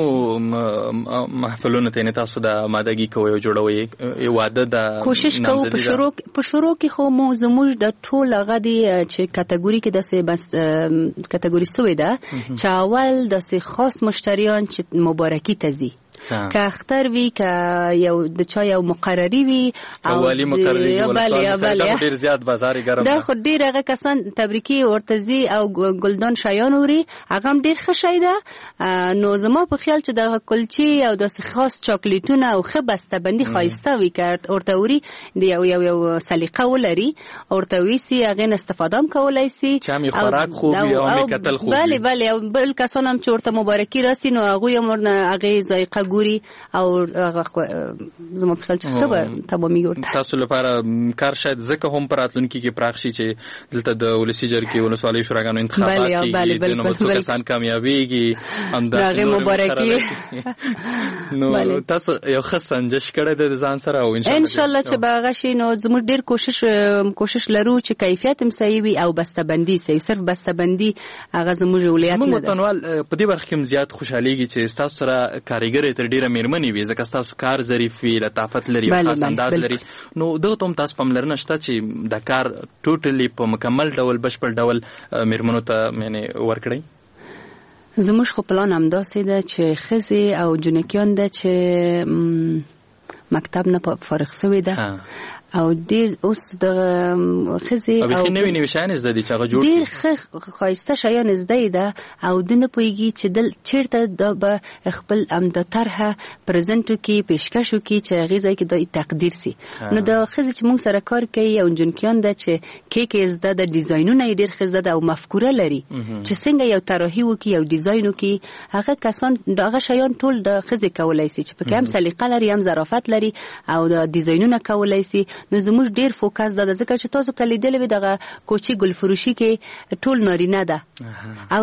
محفلونو ته تاسو د مادګي کوي او جوړوي واده د کوشش کوو په شروع کې خو مو زموږ د ټول هغه دی چې کټګوري کې داسې بس کټګوري سوې ده چې اول داسې خاص مشتریان چې مبارکي تزي که اختر وی که یو د چا یو مقرری وی او والی مقرری بله ډیر زیات بازار ګرم دا خو ډیر هغه کسان تبریکی ورتزي او ګلدان شایان وري هغه هم ډیر ښه ده نو زما په خیال چې د کلچې او د خاص چاکلیټونه او ښه بسته‌بندي ښایسته وي کړ ورته وري د یو سلیقه ولري ورته وی سي هغه استفاده هم کولای سي چې می خوراک خوب یا می کتل خوب بله بل کسان هم چې ورته مبارکي راسي نو هغه هم ورنه هغه ذایقه ګوري او زما په خیال چې خبر تمامي ورته تاسو لپاره کار شاید ځکه هم پراتلونکي کې پراخ شي چې دلته د ولسی جرګې ولسوالۍ شوراګانو انتخابات کې د نو څو کسان کامیابیږي هم د مبارکي نو تاسو یو ښه سنجش کړی د ځان سره او ان شاء الله چې باغ شي نو زموږ ډیر کوشش لرو چې کیفیت هم صحیح وي او بسته‌بندي صحیح صرف بسته‌بندي هغه زموږ ولایت نه ده وطنوال په دې برخه کې زیات خوشاليږي چې تاسو سره کاریګر تر ډیره مېرمنې وي ځکه تاسو کار ظریف وي لطافت لري خاص انداز لري نو دغه ته تاسو پاملرنه شته چې د کار ټوټلی په مکمل ډول بشپړ ډول مېرمنو ته معنی ورکړي زموږ خو پلان همداسې ده چې ښځې او جنکیان ده چې مکتب نه فارغ شوي ده او ډیر اوس د ښځې او نوې نوې شیان زده دي چې هغه جوړ ډیر ښایسته شیان زده ده او د نه پوهېږي چې چیرته دا به خپل د طرحه پرزنټ وکړي پیشکش وکړي چې هغې ځای کې دا تقدیر سي نو د ښځې چې موږ سره کار کوي او جنکیان ده چې کیک زده ده ډیزاینونه یې ډېر ښه زده ده او مفکوره لري چې څنګه یو طراحي وکړي یو ډیزاین وکړي هغه کسان هغه شیان ټول د ښځې کولی سي چې پکې هم سلیقه لري هم ظرافت لري او د ډیزاینونه کولی سي نو زموږ ډیر فوکس ده ځکه چې تاسو کلیدل وي دغه کوچی ګل فروشي کې ټول نارینه ده او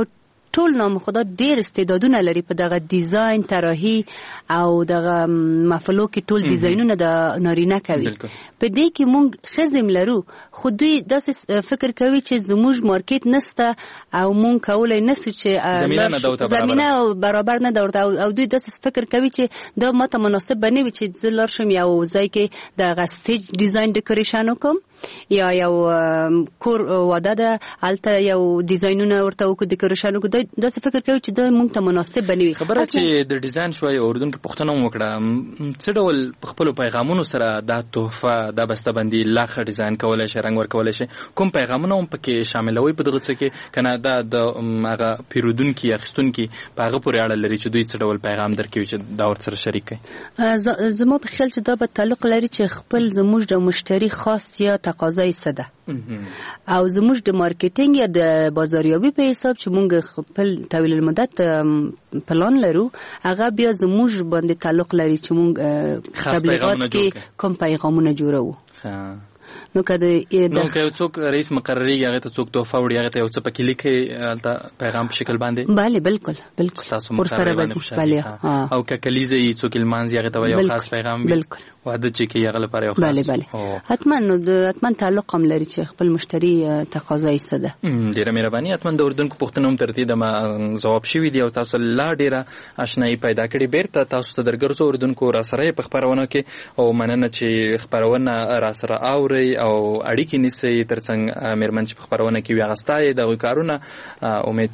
ټول نامخدا ډېر استعدادونه لري په دغه ډیزاین طراحي او دغه محفلو کې ټول ډیزاینونه د نارینه کوي. په دې کې مونږ خزم لرو خو دوی داسې فکر کوي چې زموږ مارکیټ نسته او مونږ کولای نسو چې زمینه برابر نه درته او دوی داسې فکر کوي چې دا ماته مناسب بنوي چې زه لار شم یو ځای کې دغه سټیج ډیزاین ډیکوریشن وکم یا یو کور واده ده هلته یو ډیزاینونه ورته وکړو ډیکوریشن وکړو داسې فکر کوي چې دا مونږ ته مناسب بنوي. خبره چې د ډیزاین شوی اردن کې پوښتنه وکړه څه ډول په خپلو پیغامونو سره دا تحفه دا بسته‌بندي لا ښه ډیزاین کولی شي رنګ ورکولی شي کوم پیغامونه هم پکې شاملوي په دغه څه کې که نه دا د هغه پیرودونکي اخیستونکي په هغه پورې اړه لري چې دوی څه ډول پیغام درکوي چې دا ورسره شریک کړي؟ زما په خیال چې دا به تعلق لري چې خپل زموږ د مشتری خاص یا تقاضای څه ده او زموږ د مارکیټینګ یا د بازاریابي په حساب چې مونږ خپل طویل المدت پلان لرو هغه بیا زموږ باندې تعلق لري چې مونږ تبلیغات کې کوم پیغامونه جوړو. نو که یو څوک رئیس مقرری هغه ته څوک تحفه وړي هغه ته یو څه پکې لیکي هلته پیغام په شکل باندې بله بالکل ورسره به بله او که کلیزه یې څوک لمانځي هغه ته یو خاص پیغام وي واده چې کې هغه لپاره یو خاص بله حتما تعلق هم لري چې خپل مشتری تقاضای څه ده. ډېره مهرباني. حتما د اردن پوښتنه هم ترتیب د ځواب شوي دي او تاسو لا ډېره اشنایي پیدا کړې. بیرته تاسو ته درګرځو اردنکو راسره په خپرونه کې او مننه چې خپرونه راسره اورئ او اړیکې نیسئ ترڅنګ مېرمن چې په خپرونه کې وي هغه ستایي د هغوی کارونه امید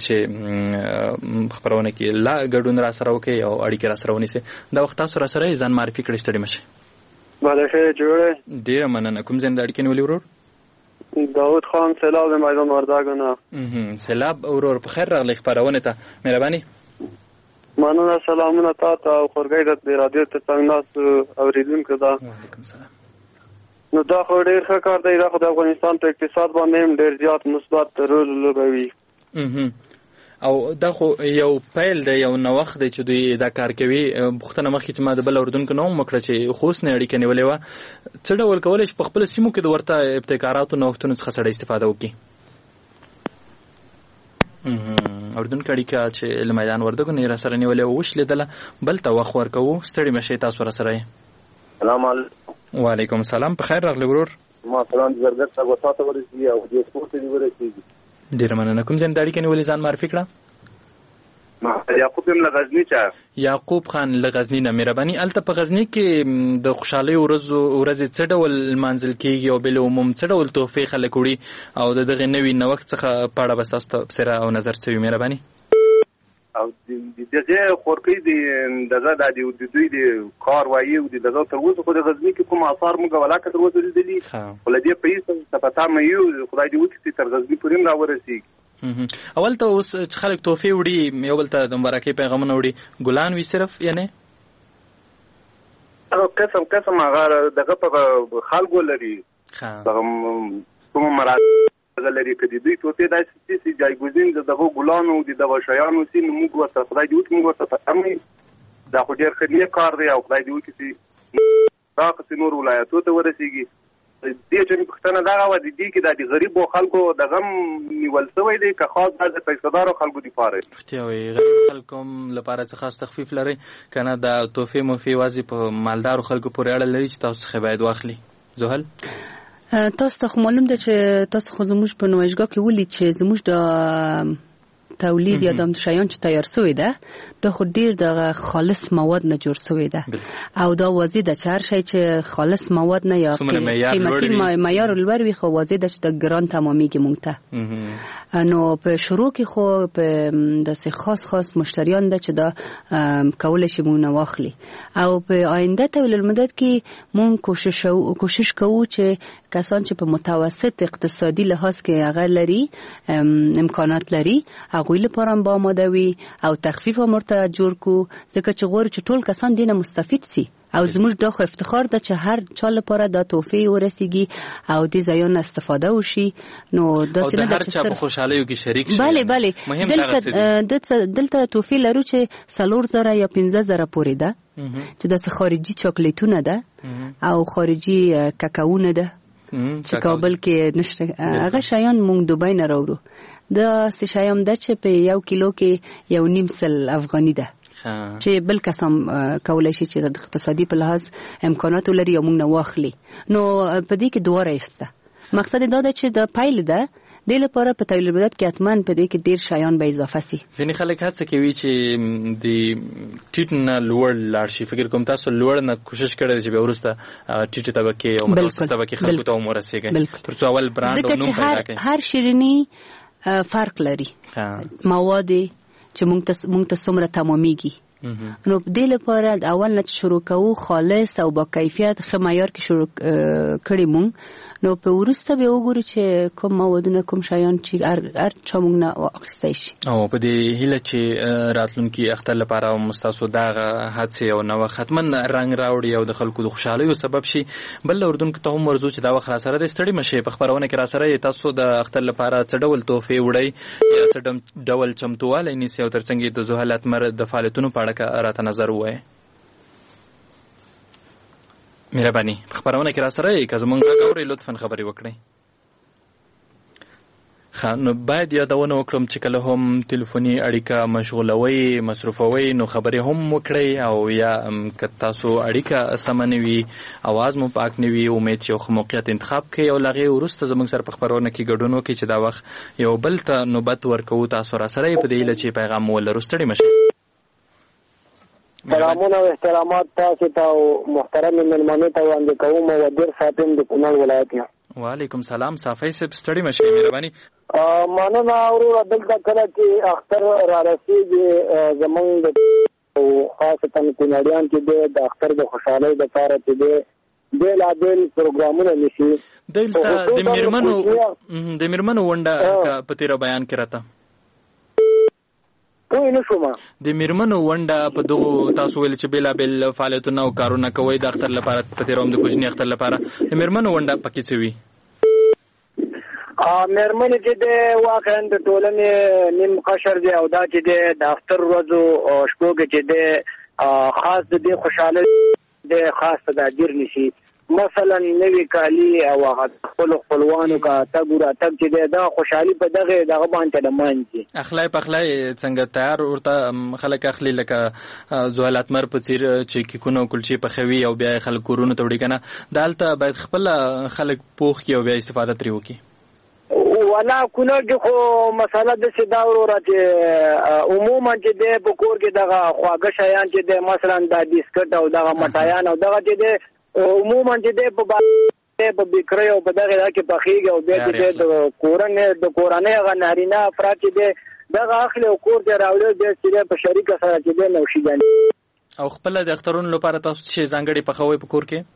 چې خپرونه کې لا ګډون راسره وکړئ او اړیکې راسره ونیسئ. دا وخت تاسو راسره یې ځان معرفي کړئ ستړي مه شئ. بله ښه جوړه ډېره مننه. کوم ځای د اړیکې نیولي ورور؟ داود خان سیلاب د میدان وردګو نه. سیلاب ورور په خیر راغلی خپرونې ته. مهرباني. مننه. سلامونه تا ته او خورګۍ د رادیو ترڅنګ ناست اورېدونکو ته. وعلیکم سلام. نو دا خو ډېر ښه کار دی. دا خو د افغانستان په اقتصاد باندې هم ډېر زیات مثبت رول لوبوي او دا خو یو پیل دی یو نوښت دی چې دوی دا کار کوي. پوښتنه مخکې چې ما د بل اردنکو نه هم وکړه چې خو اوس نه اړیکه نیولې وه څه ډول کولی شي په خپلو سیمو کې د ورته ابتکاراتو نوښتونو څخه سړی استفاده وکړي؟ اردنکو اړیکه چې له میدان وردګو نه یې راسره نیولې وه اوس لیدله بل ته وخت ورکوو. ستړي مه شئ تاسو راسره یې. سلام علیکم. وعلیکم سلام. په خیر راغلی ورور. ما سلام زرګر صاحب وتا ته ورسېږي او د سپورت دی ورسېږي. ډېره مننه. کوم ځای د اړیکې نیولې ځان معرفي کړه؟ یعقوب له غزنی څخه. یعقوب خان له غزنی نه. مهرباني. هلته په غزنی کې د خوشحالۍ ورځې څه ډول لمانځل کېږي او بالعموم څه ډول تحفې خلک وړي او د دغې نوي نوښت څخه په اړه به ستاسو تبصره او نظر څه وي؟ مهرباني. او د دې خورکۍ د دوی د کار وایي او د دغه تر اوسه خو د غزنی کې کوم آثار موږ ولاکه تر اوسه لیدلي خو له دې په هېڅ پته مې یو خدای دې وکړي چې تر غزني پورې هم راورسېږي. اول ته اوس چې خلک تحفې وړي یو بل ته د مبارکۍ پیغامونه وړي ګلان وي صرف یعنی قسم هغه دغه په خلکو لري کوم مراد لري که د دوی توتې داسې چې جایګزین د دغه ګلانو د دغه شیانو سي نو موږ ورته خدای دې وکړي موږ ورته پته دا خو ډېر ښه نیک کار دی او خدای دې وکړي چې دا قسې نور ولایتو ته ورسېږي. دې چې پوښتنه دغه وه د دې کې دا د غریبو خلکو دغه هم نیول شوی دی که خاص دا د پیسه‌دارو خلکو دپاره رښتیا وایي غریب خلکو هم لپاره څه خاص تخفیف لرئ که نه دا تحفې محفې یوازې په مالدارو خلکو پورې اړه لري چې تاسو څخه باید واخلي؟ زحل تاسو ته خو معلوم ده چې تاسو خو زموږ په نمایشګاه کې ولید چې زموږ د تولید یا د شیان چې تیار شوی ده دا خو ډیر د خالص مواد نه جوړ شوی ده او دا واضح ده چې هر شی چې خالص مواد نه یا قیمتي معیار لوړ وي خو واضح ده چې د ګران تمامېږي مونږ ته. نو په شروع کې خو په داسې خاص مشتریان ده چې دا کولی شي مونږ واخلي او په آینده طویل المدت کې مونږ کوشش کوو چې کسان چې په متوسط اقتصادي لحاظ کې هغه لري امکانات لري هغوی لپاره هم با آماده وي او تخفیف هم ورته جوړ کو ځکه چې غواړو چې ټول کسان دینه مستفید سي او زموږ دا خو افتخار ده چې هر چا لپاره دا تحفې ورسیږي او دې ځایونو استفاده وشي. نو داسې نه ده چې هر چا په خوشحالیو کې شریک شي. بله دلته تحفې لرو چې 4,000 یا 15,000 پورې ده چې داسې خارجي چاکلیټونه ده او خارجي کاکاونه ده چې کابل کې نشته هغه شایان مونږ دوبۍ نه راوړو د شایام د چې په 1 کیلو کې 1.5 سل افغاني ده چې بل قسم کولای شي چې د اقتصادي په لحاظ امکانات لري او موږ نه واخلي نو په دې کې دوه راځي مقصد دا ده چې د پایل ده د لپاره په تولیدات کې اتمن په دې کې ډیر شایان به اضافه سي ځینې خلک هڅه کوي چې د ټیټ نه لوړ لاړ شي فکر کوم تاسو لوړ نه کوشش کړئ چې به ورسته ټیټ طبقه او متوسط طبقه خلکو ته ورسیږي ترڅو اول برانډ او نوم پیدا کړي هر شیرینی فرق لري مواد چې مونږ ته څومره تمامېږي نو په دې لپاره د اول نه شروع کوو خالص او با کیفیت ښه معیار کې شروع کړی مونږ نو په ورسته به وګورو چې کوم موادونه کوم شایان چې هر چا مونږ نه واخیستی شي او په دې هیله چې راتلونکي اختر لپاره مستاسو دغه هڅې او نو ختمن رنګ راوړي او د خلکو د خوشحالۍ سبب شي بل اردن کې ته هم ورزو چې دا وخت را سره د ستړي مشه په خبرونه کې را سره تاسو د اختر لپاره څه ډول تحفې وړي یا څه ډول چمتواله نیسي او ترڅنګ د زوهلات مر د فعالیتونو په اړه راته نظر وایي مهرباني خبرونه کې را سره که زمونږ غوړي لطفا خبري وکړئ خان باید یادونه وکړم چې کله هم ټلیفوني اړیکه مشغولوي مصرفوي نو خبري هم وکړئ او یا که تاسو اړیکه سمنوي आवाज مو پاک نوي امید چې موقعیت انتخاب کړئ او لغه ورسته زمونږ سره په خبرونه کې ګډون وکړي چې دا وخت یو بل ته نوبت ورکو تاسو را سره په دې لچې پیغام ولرستړي مشه سلامونه او احترامات تاسو ته او محترم مهمانو ته وړاندې کوم او ډیر ساتم د کونړ ولایت یم وعلیکم سلام صافی سپ ستړي مشه مهرباني مننه اورو دلته کله چې اختر را رسیږي زمونږ د خاصه کونړیان چې د اختر د خوشحالۍ لپاره چې بېلابېل پروګرامونه نیسي دلته د میرمنو ونډه په تیر بیان کې راته د میرمنو ونډه په دغه تاسو ویل چې بېلابېل فعالیتونه او کارونه کوي د اختر لپاره په تیر هم د کوچني اختر لپاره د میرمنو ونډه پکې څه وي میرمنې چې د واقعا د ټولنې نیم قشر دی او دا چې د اختر ورځو شپو کې چې د خاص د دې خوشحالۍ د خاص تدابیر نشي مثلا نوی کالی او خپلوانو کا تګورا تک چې دا خوشحالي په دغه باندې د مانځي اخلای په اخلای څنګه تیار ورته خلک اخلي لکه زوالات مر په چیر چې کیکونو کلچی په خوي او بیا خلک کورونو ته وړي کنه دالته باید خپل خلک پوخ کی او بیا استفاده تری وکي ولا کونړ کې خو مساله د سیداورو راځي عموما چې د بکور کې دغه خواږه شیان چې د مثلا د بسکټ او دغه مټایان او دغه چې د عموما چې په بکري او په دغه کې پخېږي او د کورنۍ هغه نارینه افراد چې دغه اخلي او کور ته راوړي د چې په شریکه سره چې د نوشیدنې او خپل د اخترونو لپاره تاسو چې ځانګړي پخوي په کور کې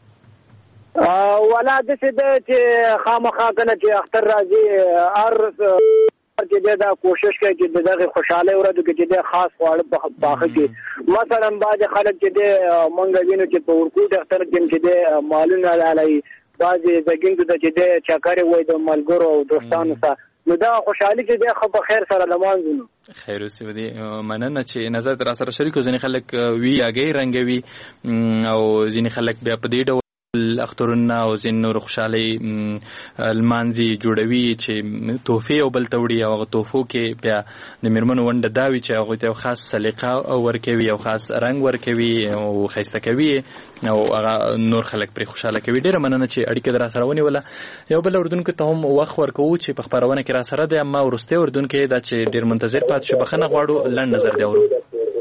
ولا د چې خامخا کنه چې اختر راځي هر چې دا کوشش کوي چې دغه خوشاله ورځو کې چې خاص خواړه پاخه کې مثلا بعض خلک چې د مونږ وینو چې په ورکوټ اختر کې چې د مالونه علي بعض زګیندو چې د چاکر وای د ملګرو او دوستانو سره نو دا خوشحالي چې د خو په خیر سره لمانځو خیر اوسې ودی مننه چې نظر تر سره شریکو ځینې خلک وی اگې رنگوي او ځینې خلک بیا په دې ډول اخترونه او زین نور خوشحالي المانزي جوړوي چې تحفې او بل توړي او تحفو کې بیا د میرمنو ونډه دا وي چې هغه ته خاص سلیقه او ورکوي او خاص رنگ ورکوي او خیسته کوي او هغه نور خلک پر خوشاله کوي. ډیره مننه چې اړیکه در سره ونیوله. یو بل اردن کې ته هم وخت ورکوو چې په خبرونه کې را سره د اما ورسته اردن کې دا چې ډیر منتظر پات شو بخنه غواړو لند نظر دی اورو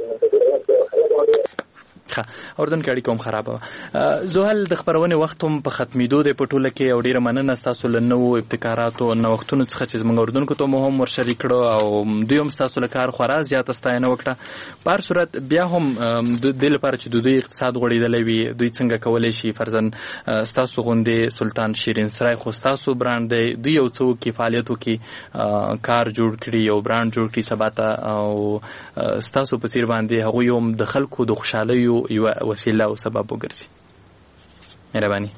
اردن کې اړیکه هم خرابه. زوهل د خبرونه وخت هم په ختمېدو دی په ټوله کې او ډیره مننه تاسو له نو ابتکاراتو او نوښتونو څخه چې موږ اردن کې ته هم ورشریک کړو او دوی هم تاسو له کار خورا زیات ستاینه وکړه. په هر صورت بیا هم د لپاره چې دوی اقتصاد غوړېدلې وي دوی څنګه کولای شي فرضاً تاسو غوندې سلطان شیرین سرای خو تاسو برانډ دی دوی یو څو کې فعالیتو کې کار جوړ کړي او برانډ جوړ کړي سباته او تاسو په سیر باندې هغه یو د خلکو د خوشحالۍ یو وسیله او سبب وګرځي. مهرباني.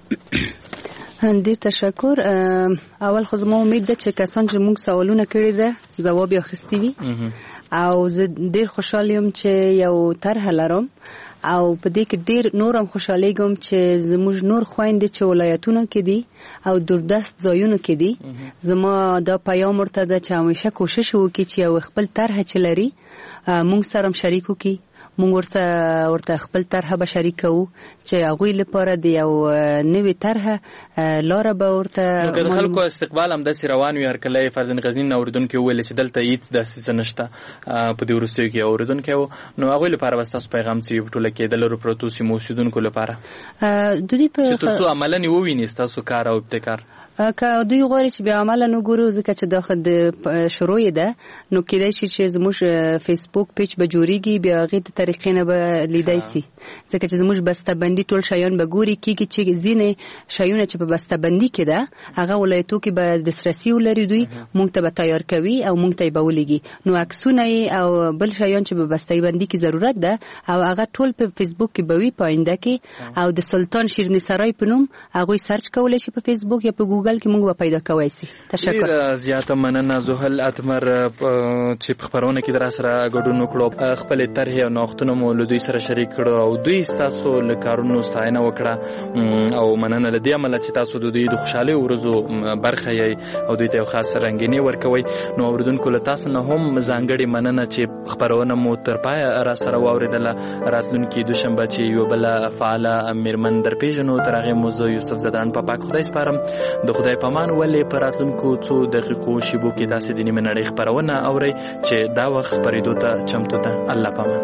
ډیر تشکر. اول خو زما امید ده چې کسان چې موږ سوالونه کړي ده جواب یې اخیستی وي او زه ډیر خوشحال یم چې یو طرح لرم او په دې کې ډیر نورم خوشالېږم چې زموږ نور خويندې چې ولایتونو کې دي او دوردست ځایونو کې دي زما دا پیغام ورته ده چې همیشه کوشش وکړي چې یو خپل طرح چې لري موږ سره شریک وکړي موږ ورته خپل طرح به شریکو چې هغوی لپاره د یو نوې طرح لاره به ورته نو خلکو استقبال هم داسې روان وي هر کله فرضاً غزنین اورېدونکي وویل چې دلته هیڅ داسې څه نشته په دې وروستیو کې اورېدونکي وو نو هغوی لپاره به ستاسو پیغام څه وي په ټوله کې د لرو پرتو سیمو اوسېدونکو لپاره چې تر څو عملاً یې وویني ستاسو کار او ابتکار که دوی غواړي چې بیا عمله وګورو ځکه چې دا د شروع ده نو کېدای شي چې زموږ فیسبوک پیج به جوړیږي بیا هغې د طریقې نه به لیدای سي ځکه چې زموږ بسته‌بندي ټول شیان به ګوري کېږي چې ځینې شیونه چې په بسته‌بندي کې ده هغه ولایتو کې به دسترسي ولري دوی موږ ته به تیار کوي او موږ ته یې به ولیږي نو عکسونه او بل شیان چې په بسته‌بندي کې ضرورت ده او هغه ټول په فیسبوک کې به وي په آینده کې او د سلطان شیریني سرای په نوم هغوی سرچ کولی شي په فیسبوک یا په ګوګل کې موږ به پیدا کوی سي. تشکر. زیاته مننه زحل اتمر چې په خبرونه کې در سره ګډون وکړو خپل طرح او نوښتونه مو له دوی سره شریک کړو او دوی تاسو له کارونو ستاینه وکړه او مننه له دې عمل چې تاسو د دوی د خوشاله ورځو برخه یې او دوی ته خاص رنگینی ورکوي نو اوردونکو له تاسو نه هم ځانګړي مننه چې خبرونه مو تر پای را سره واوریدله راتلونکي دوشنبه چې یو بل فعال میرمن در پیژنو ترغه موضوع یوسف زدان په پاک خدای سپارم د خدای پامان ولې پراتلونکو څو دقیقو شیبو کې تاسو د نیمه نړۍ خبرونه اوري چې دا وخت پریدو ته چمتو ده. الله پامان.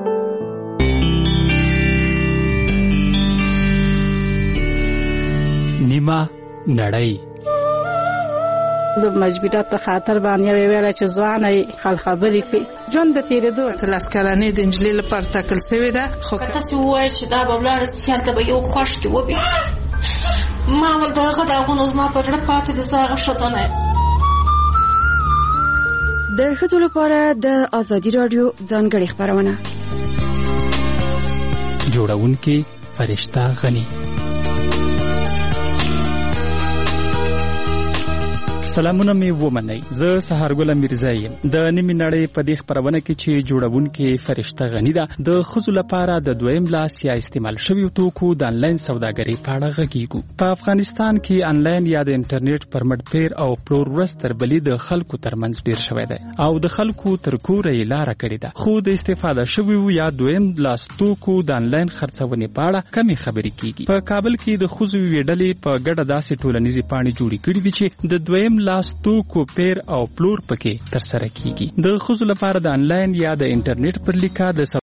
نیمه نړۍ د مجبورات په خاطر باندې ویل چې ځواني خبرې کوي ژوند د تیرېدو تلاسکرانې د انجلۍ لپاره تاکل شوی ده خو تاسو وایي چې دا به ولاړ سیال ته به یو خوښ کې وبي ما ول دغه دغه زما په ډېر پاتې د زاغه شتنه د ښځو لپاره د ازادي رادیو ځانګړي خبرونه جوړونکي فرشته غني. سلامونه می ومنئ زه سهارګل میرزا یم د نیمه نړۍ په دې خبرونه کې چې جوړونکي فرشته غنی ده د خزو لپاره د دویم لاس یا استعمال شوی توکو د انلاین سوداګرۍ په اړه غږیږو. په افغانستان کې انلاین یا د انټرنیټ پرمټ پیر او پلور ورستر بلی د خلکو ترمنځ ډیر شوی دی او د خلکو تر کوره یې لار کړی ده خو د استفاده شوی یا دویم لاس توکو د انلاین خرڅونې په اړه کمی خبرې کیږي. په کابل کې د خزو ویډلې په ګډه داسې ټولنیزې پاڼې جوړې کړې دي چې د دویم لاس توکو پیر او پلور پکې تر سره کیږي. د خزو لپاره د انلاین یا د انټرنیټ پر لیکه د